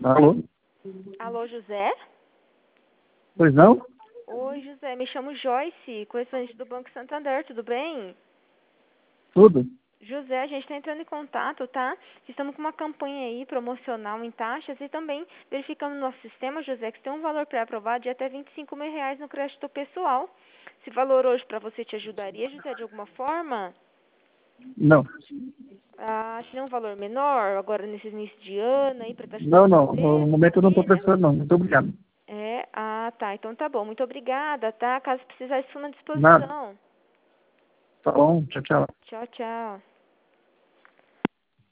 Alô? Alô, José? Pois não? Oi, José, me chamo Joyce, correspondente do Banco Santander, tudo bem? Tudo? José, a gente está entrando em contato, tá? Estamos com uma campanha aí promocional em taxas e também verificando no nosso sistema, José, que tem um valor pré-aprovado de até R$ 25.000 no crédito pessoal. Esse valor hoje para você te ajudaria, José, de alguma forma? Não. Seria um valor menor agora nesse início de ano aí para te ajudar Não, na não. No família, momento eu não estou família? precisando, não. Muito obrigado. Tá, então tá bom. Muito obrigada, tá? Caso precisar, estou à Nada. disposição. Tá bom. Tchau, tchau. Tchau, tchau.